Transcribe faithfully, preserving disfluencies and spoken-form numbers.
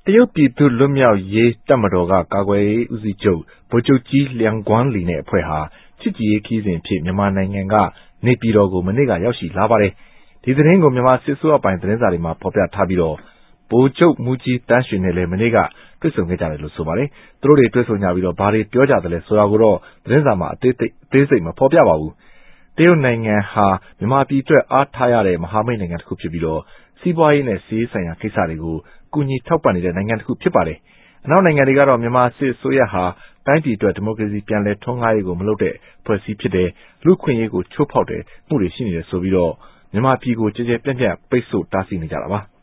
တရုတ်ပြည်သူ့လွတ်မြောက်ရေးတပ်မတော်ကကာကွယ်ရေးဦးစီးချုပ်ဗိုလ်ချုပ်ကြီးလျံဂွမ်းလီနဲ့အဖွဲ့ဟာချစ်ကြည်ရေးခရီးစဉ်အဖြစ်မြန်မာနိုင်ငံကနေပြည်တော်ကိုမနေ့ကရောက်ရှိလာပါတယ်။ဒီသတင်းကိုမြန်မာစစ်အစိုးရပိုင်သတင်းစာတွေမှာဖော်ပြထားပြီးတော့ဗိုလ်ချုပ်မှူးကြီးတန်းရွှေနဲ့လည်းမနေ့ကတွေ့ဆုံခဲ့ကြတယ်လို့ဆိုပါတယ်။သူတို့တွေတွေ့ဆုံကြပြီးတော့ဘာတွေပြောကြတယ်လဲဆိုတာကိုတော့သတင်းစာမှာအသေးစိတ်အသေးစိတ်မဖော်ပြပါဘူး။တရုတ်နိုင်ငံဟာမြန်မာပြည်အတွက်အားထားရတဲ့မဟာမိတ်နိုင်ငံတစ်ခုဖြစ်ပြီးတော့စီးပွားရေးနဲ့စီးရေးဆိုင်ရာကိစ္စတွေကိုကူညီထောက်ပံ့နေတဲ့နိုင်ငံတစ်ခုဖြစ်ပါတယ်။အနောက်နိုင်ငံတွေကတော့မြန်မာစစ်အစိုးရဟာတိုင်းပြည်အတွက်ဒီမိုကရေစီပြန်လည်ထွန်းကားရေးကိုမလုပ်တဲ့ဖွဲ့စည်းဖြစ်တဲ့လူ့ခွင့်ရေးကိုချိုးဖောက်တဲ့မှုတွေရှိနေတယ်ဆိုပြီးတော့မြန်မာပြည်ကိုကြဲကြဲပြန့်ပြန့်ပိတ်ဆို့တားဆီးနေကြတာပါ။